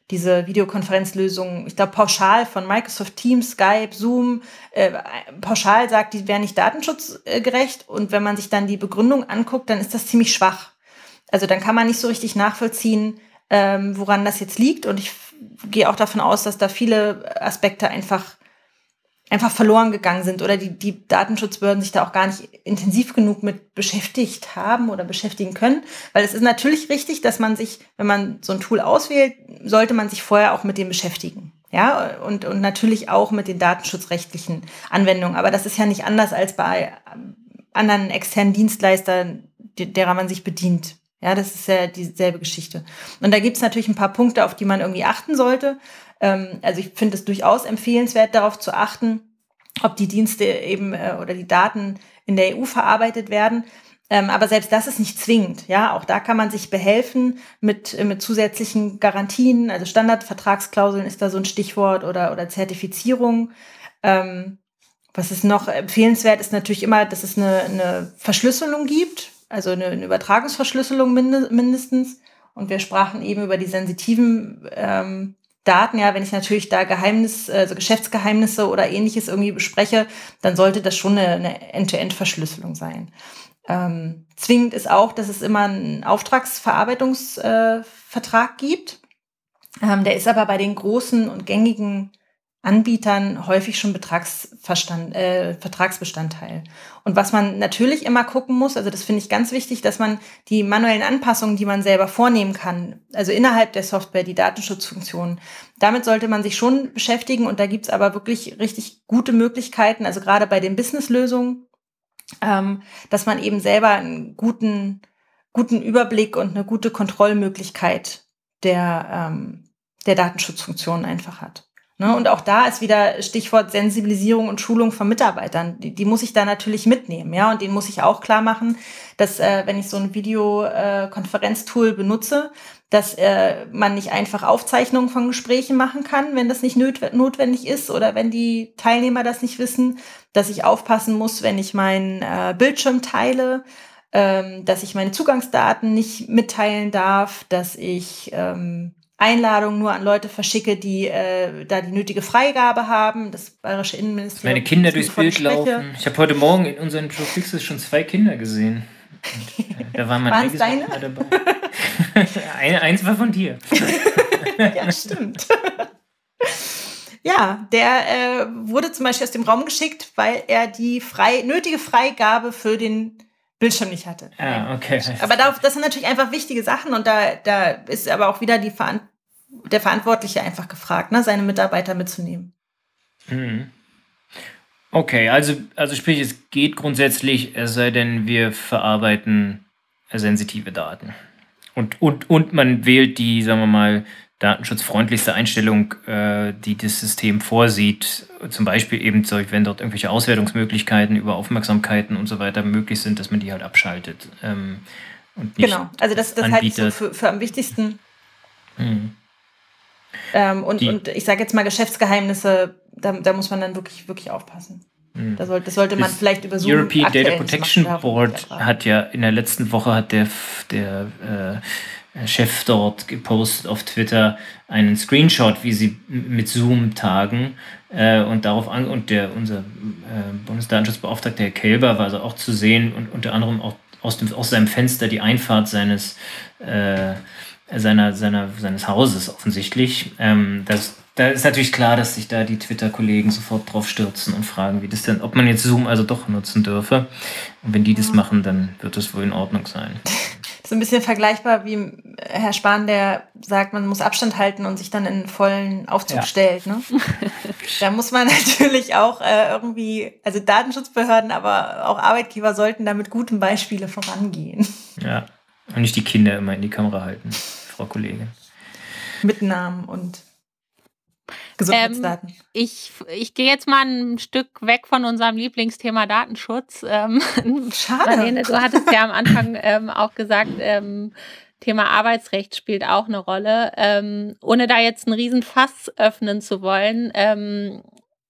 diese Videokonferenzlösungen, ich glaube pauschal von Microsoft Teams, Skype, Zoom, äh, pauschal sagt, die wären nicht datenschutzgerecht. Und wenn man sich dann die Begründung anguckt, dann ist das ziemlich schwach. Also dann kann man nicht so richtig nachvollziehen, ähm, woran das jetzt liegt. Und ich f- gehe auch davon aus, dass da viele Aspekte einfach einfach verloren gegangen sind oder die, die Datenschutzbehörden sich da auch gar nicht intensiv genug mit beschäftigt haben oder beschäftigen können. Weil es ist natürlich richtig, dass man sich, wenn man so ein Tool auswählt, sollte man sich vorher auch mit dem beschäftigen. Ja, und, und natürlich auch mit den datenschutzrechtlichen Anwendungen. Aber das ist ja nicht anders als bei anderen externen Dienstleistern, derer man sich bedient. Ja, das ist ja dieselbe Geschichte. Und da gibt es natürlich ein paar Punkte, auf die man irgendwie achten sollte. Also ich finde es durchaus empfehlenswert, darauf zu achten, ob die Dienste eben äh, oder die Daten in der E U verarbeitet werden. Ähm, aber selbst das ist nicht zwingend. Ja, auch da kann man sich behelfen mit, äh, mit zusätzlichen Garantien. Also Standardvertragsklauseln ist da so ein Stichwort oder, oder Zertifizierung. Ähm, was ist noch empfehlenswert, ist natürlich immer, dass es eine, eine Verschlüsselung gibt, also eine, eine Übertragungsverschlüsselung minde, mindestens. Und wir sprachen eben über die sensitiven ähm, Daten, ja, wenn ich natürlich da Geheimnis, also Geschäftsgeheimnisse oder Ähnliches irgendwie bespreche, dann sollte das schon eine, eine End-to-End-Verschlüsselung sein. Ähm, zwingend ist auch, dass es immer einen Auftragsverarbeitungsvertrag äh, gibt. Ähm, der ist aber bei den großen und gängigen Anbietern häufig schon Betragsverstand, äh, Vertragsbestandteil. Und was man natürlich immer gucken muss, also das finde ich ganz wichtig, dass man die manuellen Anpassungen, die man selber vornehmen kann, also innerhalb der Software, die Datenschutzfunktionen, damit sollte man sich schon beschäftigen. Und da gibt's aber wirklich richtig gute Möglichkeiten, also gerade bei den Businesslösungen, ähm, dass man eben selber einen guten, guten Überblick und eine gute Kontrollmöglichkeit der, ähm, der Datenschutzfunktionen einfach hat. Ne, und auch da ist wieder Stichwort Sensibilisierung und Schulung von Mitarbeitern. Die, die muss ich da natürlich mitnehmen, ja. Und denen muss ich auch klar machen, dass äh, wenn ich so ein Videokonferenztool äh, benutze, dass äh, man nicht einfach Aufzeichnungen von Gesprächen machen kann, wenn das nicht nöt- notwendig ist oder wenn die Teilnehmer das nicht wissen, dass ich aufpassen muss, wenn ich meinen äh, Bildschirm teile, ähm, dass ich meine Zugangsdaten nicht mitteilen darf, dass ich ähm, Einladungen nur an Leute verschicke, die äh, da die nötige Freigabe haben. Das bayerische Innenministerium. Meine Kinder durchs Bild laufen. Ich habe heute Morgen in unseren Joe Fixes schon zwei Kinder gesehen. Und, äh, da war mein eigenes deine? dabei. Eine, eins war von dir. Ja, stimmt. Ja, der äh, wurde zum Beispiel aus dem Raum geschickt, weil er die frei, nötige Freigabe für den Bildschirm nicht hatte. Ah, okay. Aber darauf, das sind natürlich einfach wichtige Sachen und da, da ist aber auch wieder die Veran- der Verantwortliche einfach gefragt, ne, seine Mitarbeiter mitzunehmen. Mhm. Okay, also, also sprich, es geht grundsätzlich, es sei denn, wir verarbeiten sensitive Daten. Und, und, und man wählt die, sagen wir mal, datenschutzfreundlichste Einstellung, äh, die das System vorsieht. Zum Beispiel eben, wenn dort irgendwelche Auswertungsmöglichkeiten über Aufmerksamkeiten und so weiter möglich sind, dass man die halt abschaltet. Ähm, und nicht genau, also das, das halte ich so für, für am wichtigsten. Hm. Ähm, und, und ich sage jetzt mal Geschäftsgeheimnisse, da, da muss man dann wirklich, wirklich aufpassen. Hm. Das sollte, das sollte man das vielleicht über Zoom European Data Protection machen, Board hat ja in der letzten Woche hat der, der äh, Chef dort gepostet auf Twitter einen Screenshot, wie sie mit Zoom tagen äh, und darauf an und der unser äh, Bundesdatenschutzbeauftragter Herr Kelber war also auch zu sehen und unter anderem auch aus dem aus seinem Fenster die Einfahrt seines äh, seiner seiner seines Hauses offensichtlich. Ähm, das Da ist natürlich klar, dass sich da die Twitter-Kollegen sofort drauf stürzen und fragen, wie das denn, ob man jetzt Zoom also doch nutzen dürfe. Und wenn die das machen, dann wird das wohl in Ordnung sein. Das ist ein bisschen vergleichbar wie Herr Spahn, der sagt, man muss Abstand halten und sich dann in einen vollen Aufzug ja. stellt. Ne? Da muss man natürlich auch äh, irgendwie, also Datenschutzbehörden, aber auch Arbeitgeber sollten da mit gutem Beispiele vorangehen. Ja, und nicht die Kinder immer in die Kamera halten, Frau Kollegin. Mit Namen und Gesundheitsdaten. Ähm, ich ich gehe jetzt mal ein Stück weg von unserem Lieblingsthema Datenschutz. Ähm, Schade. Marlene, du hattest ja am Anfang ähm, auch gesagt, ähm, Thema Arbeitsrecht spielt auch eine Rolle. Ähm, ohne da jetzt einen riesen Fass öffnen zu wollen, ähm,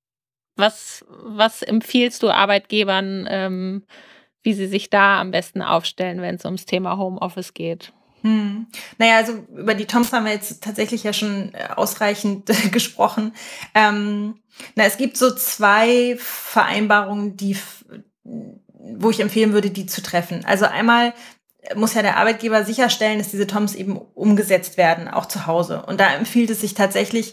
was, was empfiehlst du Arbeitgebern, ähm, wie sie sich da am besten aufstellen, wenn es ums Thema Homeoffice geht? Hm. Naja, also über die Toms haben wir jetzt tatsächlich ja schon ausreichend gesprochen. Ähm, na, es gibt so zwei Vereinbarungen, die, wo ich empfehlen würde, die zu treffen. Also einmal muss ja der Arbeitgeber sicherstellen, dass diese Toms eben umgesetzt werden, auch zu Hause. Und da empfiehlt es sich tatsächlich,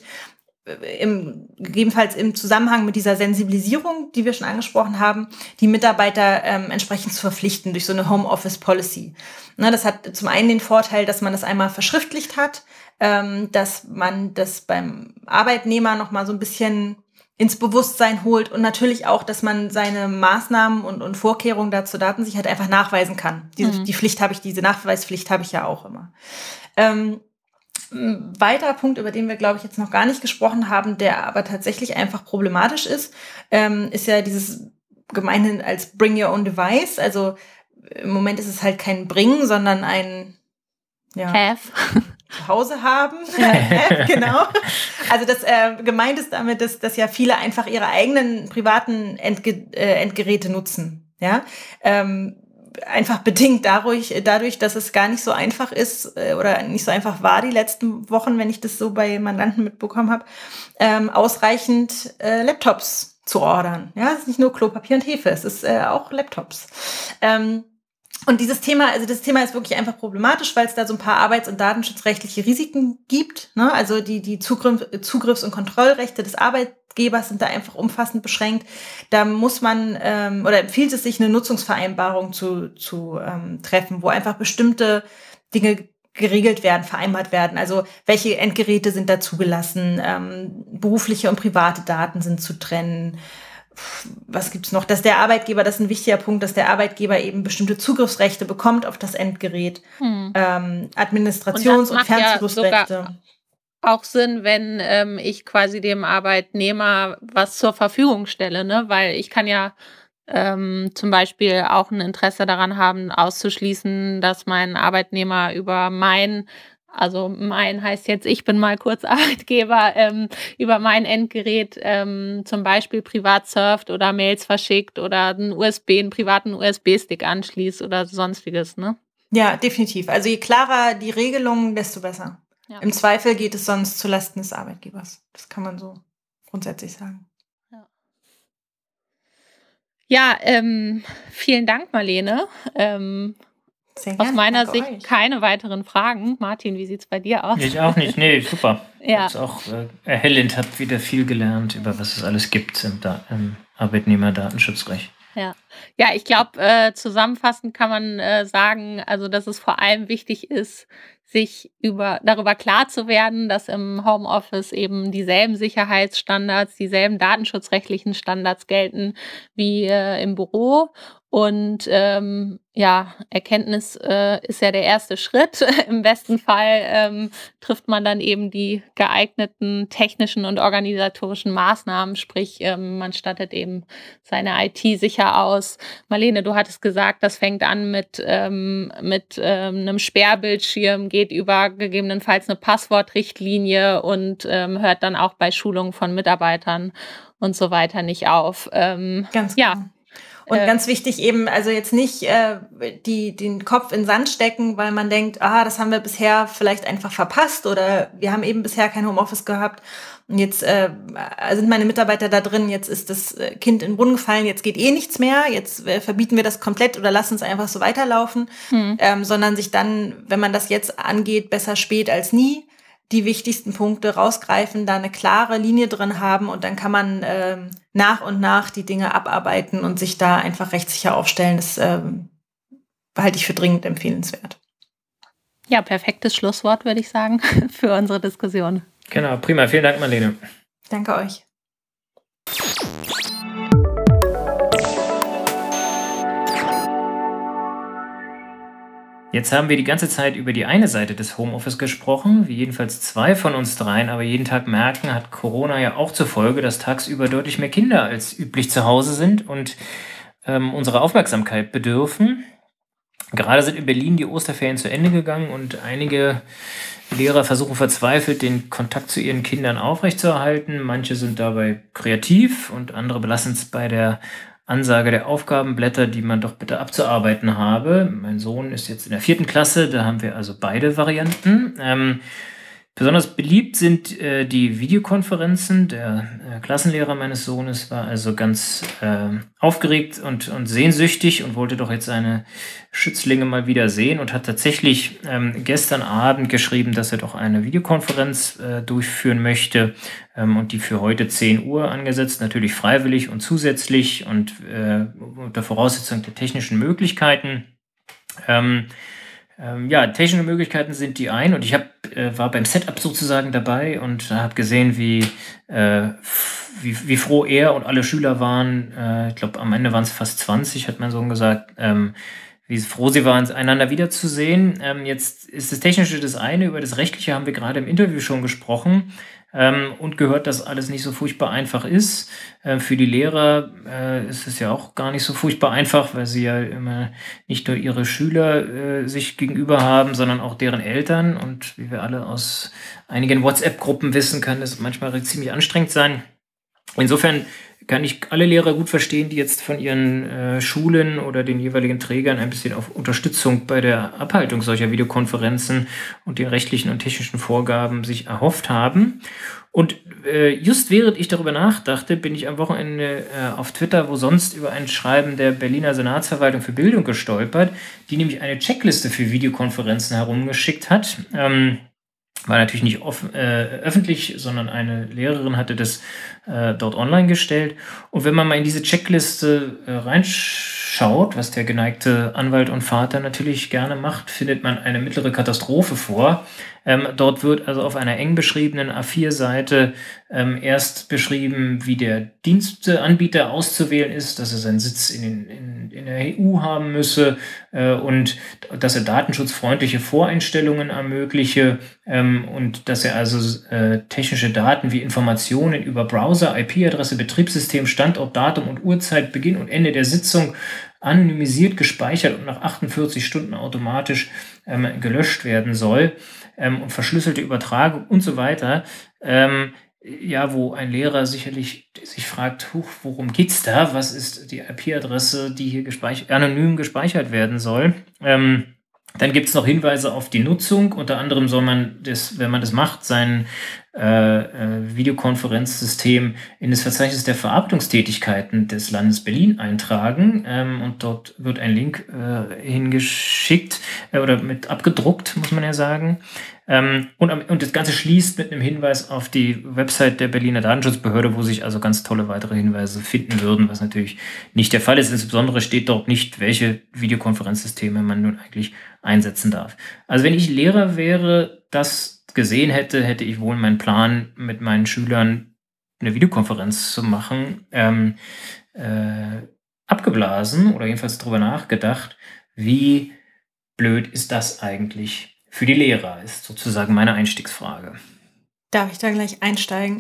im, gegebenenfalls im Zusammenhang mit dieser Sensibilisierung, die wir schon angesprochen haben, die Mitarbeiter ähm, entsprechend zu verpflichten durch so eine Homeoffice-Policy. Ne, das hat zum einen den Vorteil, dass man das einmal verschriftlicht hat, ähm, dass man das beim Arbeitnehmer noch mal so ein bisschen ins Bewusstsein holt und natürlich auch, dass man seine Maßnahmen und, und Vorkehrungen dazu Datensicherheit einfach nachweisen kann. Diese, mhm. Die Pflicht habe ich, diese Nachweispflicht habe ich ja auch immer. Ähm, Ein weiterer Punkt, über den wir, glaube ich, jetzt noch gar nicht gesprochen haben, der aber tatsächlich einfach problematisch ist, ähm, ist ja dieses gemeinhin als Bring Your Own Device. Also im Moment ist es halt kein Bringen, sondern ein ja, Have. zu Hause haben. Have, genau. Also das äh, gemeint ist damit, dass, dass ja viele einfach ihre eigenen privaten Endge- äh, Endgeräte nutzen. Ja. Ähm, Einfach bedingt dadurch, dadurch, dass es gar nicht so einfach ist äh, oder nicht so einfach war die letzten Wochen, wenn ich das so bei Mandanten mitbekommen habe, ähm, ausreichend äh, Laptops zu ordern. Ja, es ist nicht nur Klopapier und Hefe, es ist äh, auch Laptops. Ähm, und dieses Thema, also das Thema ist wirklich einfach problematisch, weil es da so ein paar arbeits- und datenschutzrechtliche Risiken gibt. Ne? Also die, die Zugriff, Zugriffs- und Kontrollrechte des Arbeitgebers sind da einfach umfassend beschränkt. Da muss man ähm, oder empfiehlt es sich, eine Nutzungsvereinbarung zu, zu ähm, treffen, wo einfach bestimmte Dinge geregelt werden, vereinbart werden. Also welche Endgeräte sind da zugelassen, ähm, berufliche und private Daten sind zu trennen. Was gibt's noch? Dass der Arbeitgeber, das ist ein wichtiger Punkt, dass der Arbeitgeber eben bestimmte Zugriffsrechte bekommt auf das Endgerät, hm. ähm, Administrations- und, und Fernzugriffsrechte. Ja auch Sinn, wenn ähm, ich quasi dem Arbeitnehmer was zur Verfügung stelle, ne? Weil ich kann ja ähm, zum Beispiel auch ein Interesse daran haben, auszuschließen, dass mein Arbeitnehmer über mein Also mein heißt jetzt, ich bin mal kurz Arbeitgeber, ähm, über mein Endgerät ähm, zum Beispiel privat surft oder Mails verschickt oder einen U S B, einen privaten U S B-Stick anschließt oder sonstiges, ne? Ja, definitiv. Also je klarer die Regelungen, desto besser. Ja. Im Zweifel geht es sonst zulasten des Arbeitgebers. Das kann man so grundsätzlich sagen. Ja, ja ähm, vielen Dank, Marlene. Ähm, Sehr Aus meiner Sicht euch. Keine weiteren Fragen. Martin, wie sieht's bei dir aus? Ich auch nicht. Nee, super. Ja. Ist auch äh, erhellend, habe wieder viel gelernt, über was es alles gibt im, da- im Arbeitnehmerdatenschutzrecht. Ja, ja, ich glaube, äh, zusammenfassend kann man äh, sagen, also dass es vor allem wichtig ist, sich über darüber klar zu werden, dass im Homeoffice eben dieselben Sicherheitsstandards, dieselben datenschutzrechtlichen Standards gelten wie äh, im Büro. Und ähm, ja, Erkenntnis äh, ist ja der erste Schritt. Im besten Fall ähm, trifft man dann eben die geeigneten technischen und organisatorischen Maßnahmen, sprich ähm, man stattet eben seine I T sicher aus. Marlene, du hattest gesagt, das fängt an mit, ähm, mit ähm, einem Sperrbildschirm, geht über gegebenenfalls eine Passwortrichtlinie und ähm, hört dann auch bei Schulungen von Mitarbeitern und so weiter nicht auf. Ähm, Ganz ja. Genau. Und äh, ganz wichtig eben, also jetzt nicht äh, die den Kopf in den Sand stecken, weil man denkt, ah, das haben wir bisher vielleicht einfach verpasst oder wir haben eben bisher kein Homeoffice gehabt und jetzt äh, sind meine Mitarbeiter da drin, jetzt ist das Kind in den Brunnen gefallen, jetzt geht eh nichts mehr, jetzt äh, verbieten wir das komplett oder lassen es einfach so weiterlaufen, hm. ähm, sondern sich dann, wenn man das jetzt angeht, besser spät als nie, die wichtigsten Punkte rausgreifen, da eine klare Linie drin haben und dann kann man ähm, nach und nach die Dinge abarbeiten und sich da einfach rechtssicher aufstellen. Das ähm, halte ich für dringend empfehlenswert. Ja, perfektes Schlusswort, würde ich sagen, für unsere Diskussion. Genau, prima. Vielen Dank, Marlene. Danke euch. Jetzt haben wir die ganze Zeit über die eine Seite des Homeoffice gesprochen, wie jedenfalls zwei von uns dreien, aber jeden Tag merken, hat Corona ja auch zur Folge, dass tagsüber deutlich mehr Kinder als üblich zu Hause sind und ähm, unsere Aufmerksamkeit bedürfen. Gerade sind in Berlin die Osterferien zu Ende gegangen und einige Lehrer versuchen verzweifelt, den Kontakt zu ihren Kindern aufrechtzuerhalten. Manche sind dabei kreativ und andere belassen es bei der Ansage der Aufgabenblätter, die man doch bitte abzuarbeiten habe. Mein Sohn ist jetzt in der vierten Klasse, da haben wir also beide Varianten. Ähm, besonders beliebt sind äh, die Videokonferenzen. Der äh, Klassenlehrer meines Sohnes war also ganz äh, aufgeregt und, und sehnsüchtig und wollte doch jetzt seine Schützlinge mal wieder sehen und hat tatsächlich ähm, gestern Abend geschrieben, dass er doch eine Videokonferenz äh, durchführen möchte ähm, und die für heute zehn Uhr angesetzt, natürlich freiwillig und zusätzlich und äh, unter Voraussetzung der technischen Möglichkeiten. Ähm, ähm, ja, technische Möglichkeiten sind die ein und ich hab, äh, war beim Setup sozusagen dabei und habe gesehen, wie, äh, wie, wie froh er und alle Schüler waren. Äh, ich glaube, am Ende waren es fast zwanzig, hat mein Sohn gesagt, ähm, wie froh sie waren, einander wiederzusehen. Ähm, jetzt ist das Technische das eine, über das Rechtliche haben wir gerade im Interview schon gesprochen ähm, und gehört, dass alles nicht so furchtbar einfach ist. Äh, für die Lehrer äh, ist es ja auch gar nicht so furchtbar einfach, weil sie ja immer nicht nur ihre Schüler äh, sich gegenüber haben, sondern auch deren Eltern. Und wie wir alle aus einigen WhatsApp-Gruppen wissen, kann das manchmal ziemlich anstrengend sein. Insofern kann ich alle Lehrer gut verstehen, die jetzt von ihren äh, Schulen oder den jeweiligen Trägern ein bisschen auf Unterstützung bei der Abhaltung solcher Videokonferenzen und den rechtlichen und technischen Vorgaben sich erhofft haben. Und äh, just während ich darüber nachdachte, bin ich am Wochenende äh, auf Twitter, wo sonst über ein Schreiben der Berliner Senatsverwaltung für Bildung gestolpert, die nämlich eine Checkliste für Videokonferenzen herumgeschickt hat. Ähm, War natürlich nicht offen, äh, öffentlich, sondern eine Lehrerin hatte das äh, dort online gestellt. Und wenn man mal in diese Checkliste äh, reinschaut, was der geneigte Anwalt und Vater natürlich gerne macht, findet man eine mittlere Katastrophe vor. Ähm, dort wird also auf einer eng beschriebenen A vier Seite ähm, erst beschrieben, wie der Diensteanbieter auszuwählen ist, dass er seinen Sitz in, in, in der E U haben müsse äh, und dass er datenschutzfreundliche Voreinstellungen ermögliche ähm, und dass er also äh, technische Daten wie Informationen über Browser, I P-Adresse, Betriebssystem, Standort, Datum und Uhrzeit, Beginn und Ende der Sitzung anonymisiert gespeichert und nach achtundvierzig Stunden automatisch ähm, gelöscht werden soll. Ähm, und verschlüsselte Übertragung und so weiter, ähm, ja, wo ein Lehrer sicherlich sich fragt, huch, worum geht's da? Was ist die I P-Adresse, die hier gespeichert, anonym gespeichert werden soll? Ähm, dann gibt es noch Hinweise auf die Nutzung. Unter anderem soll man, das, wenn man das macht, sein äh, äh, Videokonferenzsystem in das Verzeichnis der Verarbeitungstätigkeiten des Landes Berlin eintragen. Ähm, und dort wird ein Link äh, hingeschickt äh, oder mit abgedruckt, muss man ja sagen. Ähm, und, und das Ganze schließt mit einem Hinweis auf die Website der Berliner Datenschutzbehörde, wo sich also ganz tolle weitere Hinweise finden würden, was natürlich nicht der Fall ist. Insbesondere steht dort nicht, welche Videokonferenzsysteme man nun eigentlich einsetzen darf. Also wenn ich Lehrer wäre, das gesehen hätte, hätte ich wohl meinen Plan, mit meinen Schülern eine Videokonferenz zu machen, ähm, äh, abgeblasen oder jedenfalls darüber nachgedacht, wie blöd ist das eigentlich für die Lehrer, ist sozusagen meine Einstiegsfrage. Darf ich da gleich einsteigen?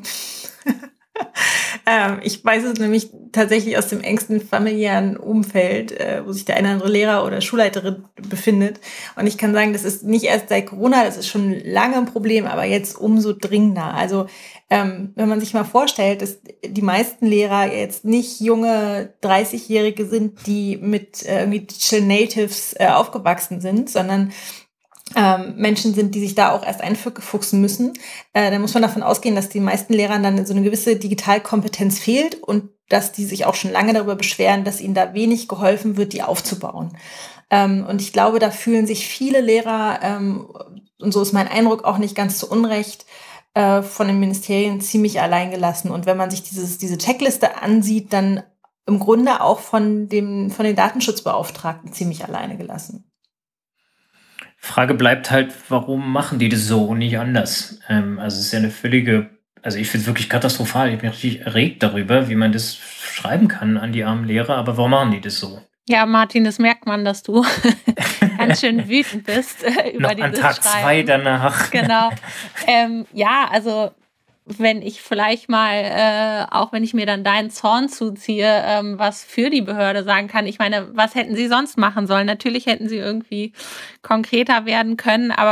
ähm, ich weiß es nämlich tatsächlich aus dem engsten familiären Umfeld, äh, wo sich der eine oder andere Lehrer oder Schulleiterin befindet. Und ich kann sagen, das ist nicht erst seit Corona, das ist schon lange ein Problem, aber jetzt umso dringender. Also ähm, wenn man sich mal vorstellt, dass die meisten Lehrer jetzt nicht junge dreißigjährige sind, die mit äh, irgendwie Digital Natives äh, aufgewachsen sind, sondern Ähm, Menschen sind, die sich da auch erst einfuchsen müssen, äh, dann muss man davon ausgehen, dass den meisten Lehrern dann so eine gewisse Digitalkompetenz fehlt und dass die sich auch schon lange darüber beschweren, dass ihnen da wenig geholfen wird, die aufzubauen. Ähm, und ich glaube, da fühlen sich viele Lehrer, ähm, und so ist mein Eindruck auch nicht ganz zu Unrecht, äh, von den Ministerien ziemlich alleingelassen. Und wenn man sich dieses, diese Checkliste ansieht, dann im Grunde auch von dem, von den Datenschutzbeauftragten ziemlich alleine gelassen. Frage bleibt halt, warum machen die das so und nicht anders? Ähm, also es ist ja eine völlige, also ich finde es wirklich katastrophal. Ich bin richtig erregt darüber, wie man das schreiben kann an die armen Lehrer, aber warum machen die das so? Ja, Martin, das merkt man, dass du ganz schön wütend bist äh, über Noch dieses an Tag Schreiben. zwei danach. Genau. Ähm, ja, also wenn ich vielleicht mal, äh, auch wenn ich mir dann deinen Zorn zuziehe, ähm, was für die Behörde sagen kann. Ich meine, was hätten sie sonst machen sollen? Natürlich hätten sie irgendwie konkreter werden können, aber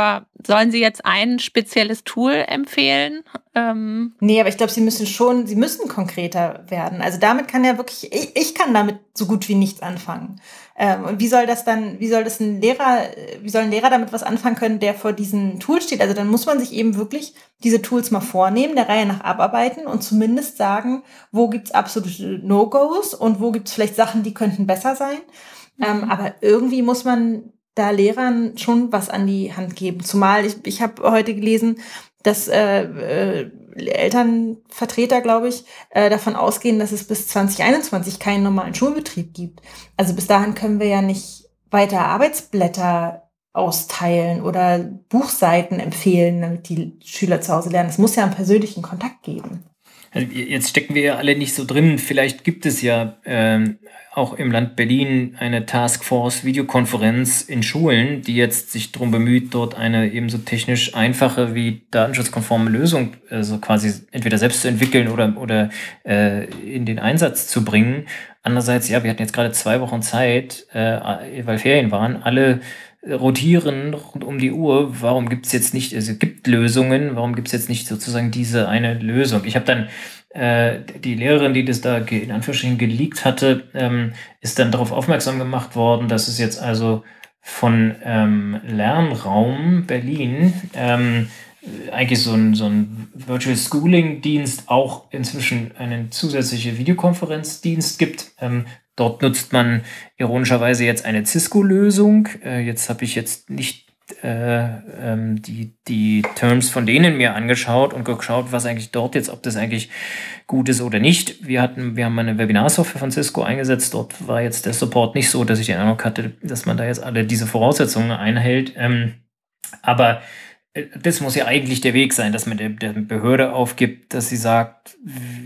sollen Sie jetzt ein spezielles Tool empfehlen? Ähm nee, aber ich glaube, Sie müssen schon, Sie müssen konkreter werden. Also damit kann ja wirklich, ich, ich kann damit so gut wie nichts anfangen. Ähm, und wie soll das dann, wie soll das ein Lehrer, wie soll ein Lehrer damit was anfangen können, der vor diesen Tools steht? Also dann muss man sich eben wirklich diese Tools mal vornehmen, der Reihe nach abarbeiten und zumindest sagen, wo gibt's absolute No-Gos und wo gibt's vielleicht Sachen, die könnten besser sein. Mhm. Ähm, aber irgendwie muss man da Lehrern schon was an die Hand geben. Zumal ich, ich habe heute gelesen, dass äh, äh, Elternvertreter, glaube ich, äh, davon ausgehen, dass es bis zwanzig einundzwanzig keinen normalen Schulbetrieb gibt. Also bis dahin können wir ja nicht weiter Arbeitsblätter austeilen oder Buchseiten empfehlen, damit die Schüler zu Hause lernen. Es muss ja einen persönlichen Kontakt geben. Also jetzt stecken wir ja alle nicht so drin. Vielleicht gibt es ja ähm, auch im Land Berlin eine Taskforce Videokonferenz in Schulen, die jetzt sich darum bemüht, dort eine ebenso technisch einfache wie datenschutzkonforme Lösung äh, so quasi entweder selbst zu entwickeln oder, oder äh, in den Einsatz zu bringen. Andererseits, ja, wir hatten jetzt gerade zwei Wochen Zeit, äh, weil Ferien waren, alle rotieren rund um die Uhr. Warum gibt es jetzt nicht, also es gibt Lösungen, warum gibt es jetzt nicht sozusagen diese eine Lösung? Ich habe dann äh, die Lehrerin, die das da in Anführungsstrichen geleakt hatte, ähm, ist dann darauf aufmerksam gemacht worden, dass es jetzt also von ähm, Lernraum Berlin ähm, eigentlich so ein, so ein Virtual Schooling Dienst auch inzwischen einen zusätzlichen Videokonferenzdienst gibt. Ähm, Dort nutzt man ironischerweise jetzt eine Cisco-Lösung. Äh, jetzt habe ich jetzt nicht äh, ähm, die, die Terms von denen mir angeschaut und geschaut, was eigentlich dort jetzt, ob das eigentlich gut ist oder nicht. Wir hatten, wir haben eine Webinarsoftware von Cisco eingesetzt. Dort war jetzt der Support nicht so, dass ich den Eindruck hatte, dass man da jetzt alle diese Voraussetzungen einhält. Ähm, aber das muss ja eigentlich der Weg sein, dass man der, der Behörde aufgibt, dass sie sagt,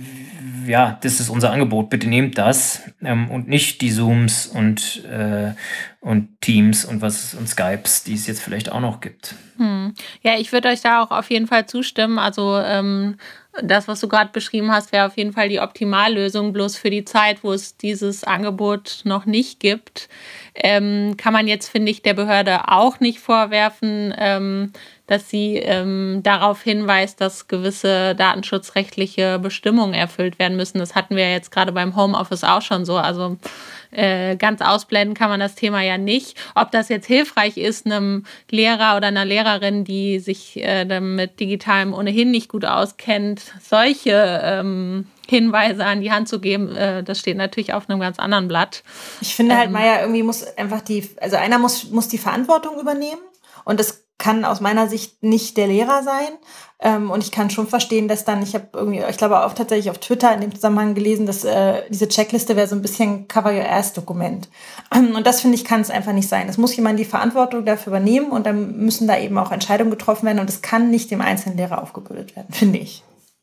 ja, das ist unser Angebot, bitte nehmt das ähm, und nicht die Zooms und, äh, und Teams und was und Skypes, die es jetzt vielleicht auch noch gibt. Hm. Ja, ich würde euch da auch auf jeden Fall zustimmen. Also ähm, das, was du gerade beschrieben hast, wäre auf jeden Fall die Optimallösung. Bloß für die Zeit, wo es dieses Angebot noch nicht gibt, ähm, kann man jetzt, finde ich, der Behörde auch nicht vorwerfen, ähm, dass sie ähm, darauf hinweist, dass gewisse datenschutzrechtliche Bestimmungen erfüllt werden müssen. Das hatten wir jetzt gerade beim Homeoffice auch schon so. Also äh, ganz ausblenden kann man das Thema ja nicht. Ob das jetzt hilfreich ist, einem Lehrer oder einer Lehrerin, die sich äh, mit Digitalem ohnehin nicht gut auskennt, solche ähm, Hinweise an die Hand zu geben, äh, das steht natürlich auf einem ganz anderen Blatt. Ich finde halt, ähm, Maja, irgendwie muss einfach die, also einer muss, muss die Verantwortung übernehmen und das kann aus meiner Sicht nicht der Lehrer sein. Ähm, und ich kann schon verstehen, dass dann, ich habe irgendwie, ich glaube auch tatsächlich auf Twitter in dem Zusammenhang gelesen, dass äh, diese Checkliste wäre so ein bisschen Cover-Your-Ass-Dokument. Und das, finde ich, kann es einfach nicht sein. Es muss jemand die Verantwortung dafür übernehmen und dann müssen da eben auch Entscheidungen getroffen werden und es kann nicht dem einzelnen Lehrer aufgebürdet werden, finde ich.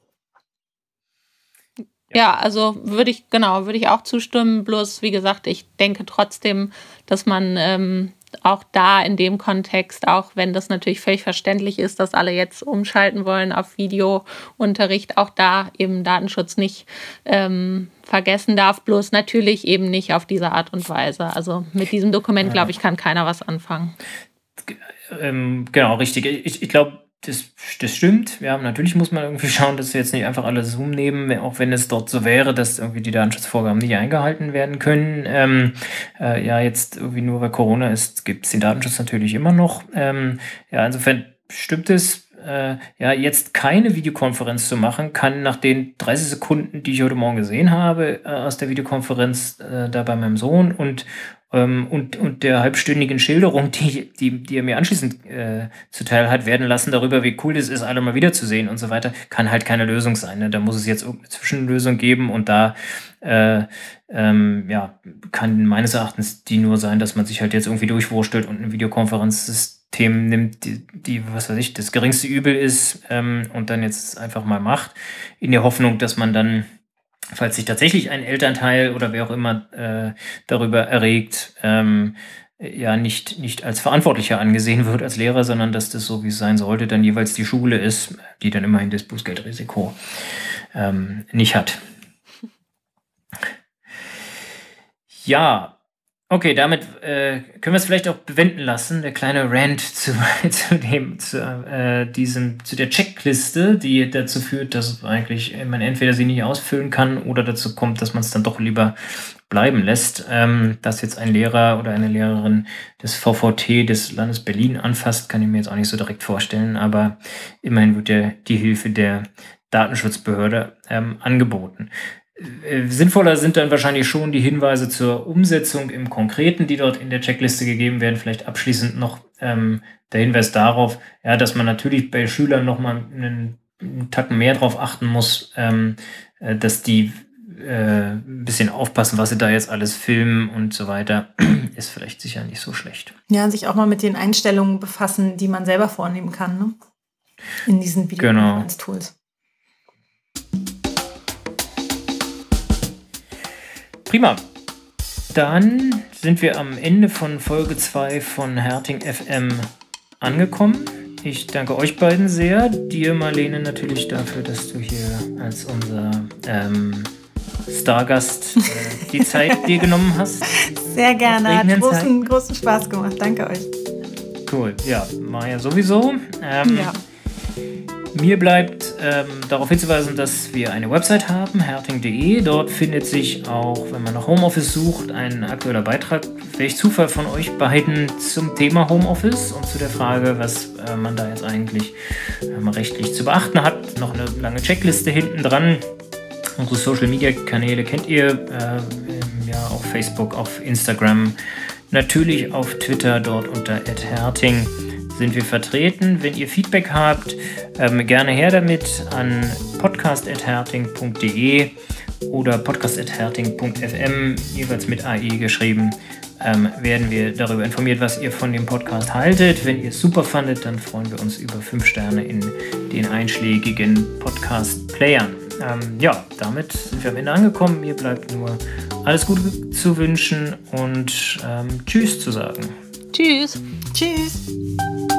Ja, also würde ich, genau, würde ich auch zustimmen. Bloß, wie gesagt, ich denke trotzdem, dass man ähm, auch da in dem Kontext, auch wenn das natürlich völlig verständlich ist, dass alle jetzt umschalten wollen auf Videounterricht, auch da eben Datenschutz nicht ähm, vergessen darf, bloß natürlich eben nicht auf diese Art und Weise. Also mit diesem Dokument, glaube ich, kann keiner was anfangen. Ähm, genau, richtig. Ich, ich glaube, Das, das stimmt. Ja, natürlich muss man irgendwie schauen, dass wir jetzt nicht einfach alle Zoom nehmen, auch wenn es dort so wäre, dass irgendwie die Datenschutzvorgaben nicht eingehalten werden können. Ähm, äh, ja, jetzt irgendwie nur weil Corona ist, gibt es den Datenschutz natürlich immer noch. Ähm, ja, insofern stimmt es. Äh, ja, jetzt keine Videokonferenz zu machen, kann nach den dreißig Sekunden, die ich heute Morgen gesehen habe, äh, aus der Videokonferenz äh, da bei meinem Sohn und Und, und der halbstündigen Schilderung, die, die, die er mir anschließend äh, zuteil hat werden lassen, darüber, wie cool es ist, alle mal wiederzusehen und so weiter, kann halt keine Lösung sein. Ne? Da muss es jetzt irgendeine Zwischenlösung geben und da äh, ähm, ja, kann meines Erachtens die nur sein, dass man sich halt jetzt irgendwie durchwurstelt und ein Videokonferenzsystem nimmt, die, die, was weiß ich, das geringste Übel ist ähm, und dann jetzt einfach mal macht, in der Hoffnung, dass man dann, falls sich tatsächlich ein Elternteil oder wer auch immer äh, darüber erregt, ähm, ja nicht, nicht als Verantwortlicher angesehen wird als Lehrer, sondern dass das so, wie es sein sollte, dann jeweils die Schule ist, die dann immerhin das Bußgeldrisiko ähm, nicht hat. Ja, Okay, damit äh, können wir es vielleicht auch bewenden lassen, der kleine Rant zu, zu dem, zu äh, diesem, zu der Checkliste, die dazu führt, dass eigentlich man entweder sie nicht ausfüllen kann oder dazu kommt, dass man es dann doch lieber bleiben lässt. Ähm, dass jetzt ein Lehrer oder eine Lehrerin des V V T des Landes Berlin anfasst, kann ich mir jetzt auch nicht so direkt vorstellen, aber immerhin wird ja die Hilfe der Datenschutzbehörde ähm, angeboten. Sinnvoller sind dann wahrscheinlich schon die Hinweise zur Umsetzung im Konkreten, die dort in der Checkliste gegeben werden. Vielleicht abschließend noch ähm, der Hinweis darauf, ja, dass man natürlich bei Schülern nochmal einen, einen Tacken mehr drauf achten muss, ähm, äh, dass die äh, ein bisschen aufpassen, was sie da jetzt alles filmen und so weiter, ist vielleicht sicher nicht so schlecht. Ja, sich auch mal mit den Einstellungen befassen, die man selber vornehmen kann, ne? In diesen Videokonferenz-Tools. Prima. Dann sind wir am Ende von Folge zwei von Herting F M angekommen. Ich danke euch beiden sehr. Dir, Marlene, natürlich dafür, dass du hier als unser ähm, Stargast äh, die Zeit dir genommen hast. Sehr gerne. Hat großen, großen Spaß gemacht. Danke euch. Cool. Ja, Maja sowieso. Ähm, ja. Mir bleibt ähm, darauf hinzuweisen, dass wir eine Website haben, herting punkt de. Dort findet sich auch, wenn man nach Homeoffice sucht, ein aktueller Beitrag, welch Zufall von euch beiden, zum Thema Homeoffice und zu der Frage, was äh, man da jetzt eigentlich ähm, rechtlich zu beachten hat. Noch eine lange Checkliste hinten dran. Unsere Social-Media-Kanäle kennt ihr, äh, ja, auf Facebook, auf Instagram, natürlich auf Twitter, dort unter at herting sind wir vertreten. Wenn ihr Feedback habt, ähm, gerne her damit an podcast at herting punkt de oder podcast at herting punkt f m, jeweils mit A E geschrieben, ähm, werden wir darüber informiert, was ihr von dem Podcast haltet. Wenn ihr es super fandet, dann freuen wir uns über fünf Sterne in den einschlägigen Podcast-Playern. Ähm, ja, damit sind wir am Ende angekommen. Mir bleibt nur alles Gute zu wünschen und ähm, Tschüss zu sagen. Tschüss. Tschüss.